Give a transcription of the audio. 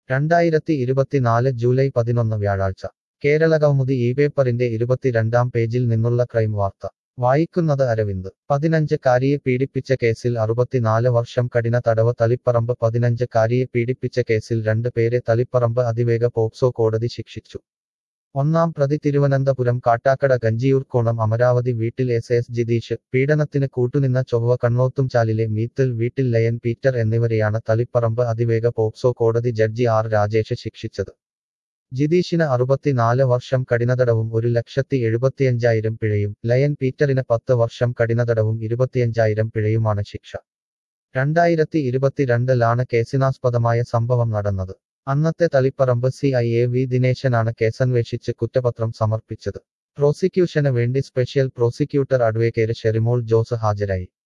2024 July 11 വ്യാഴാഴ്ച കേരളകൗമുദി ഈ പേപ്പറിന്റെ 22-ാം പേജിൽ നിന്നുള്ള ക്രൈം വാർത്ത വായിക്കുന്നത് അരവിന്ദ് 15-കാരിയെ പീഡിപ്പിച്ച കേസിൽ 64 വർഷം കഠിന തടവ് തളിപ്പറമ്പ് 15-കാരിയെ പീഡിപ്പിച്ച കേസിൽ 2 പേരെ തളിപ്പറമ്പ് അതിവേഗ പോക്സോ കോടതി ശിക്ഷിച്ചു. ഒന്നാം പ്രതി തിരുവനന്തപുരം കാട്ടാക്കട ഗഞ്ചിയൂർക്കോണം അമരാവതി വീട്ടിൽ എസ് ജിതീഷ്, പീഡനത്തിന് കൂട്ടുനിന്ന ചൊവ്വ കണ്ണോത്തുംചാലിലെ മീത്തൽ വീട്ടിൽ ലയൻ പീറ്റർ എന്നിവരെയാണ് തളിപ്പറമ്പ് അതിവേഗ പോക്സോ കോടതി ജഡ്ജി ആർ രാജേഷ് ശിക്ഷിച്ചത്. ജിതീഷിന് 64 വർഷം കഠിനതടവും 1,75,000 പിഴയും, ലയൻ പീറ്ററിന് 10 വർഷം കഠിനതടവും 25,000 പിഴയുമാണ് ശിക്ഷ. 2022-ലാണ് കേസിനാസ്പദമായ സംഭവം നടന്നത്. അന്നത്തെ തളിപ്പറമ്പ് CIA വി ദിനേശനാണ് കേസന്വേഷിച്ച് കുറ്റപത്രം സമർപ്പിച്ചത്. പ്രോസിക്യൂഷന് വേണ്ടി special prosecutor advocate Sherimol Jose ഹാജരായി.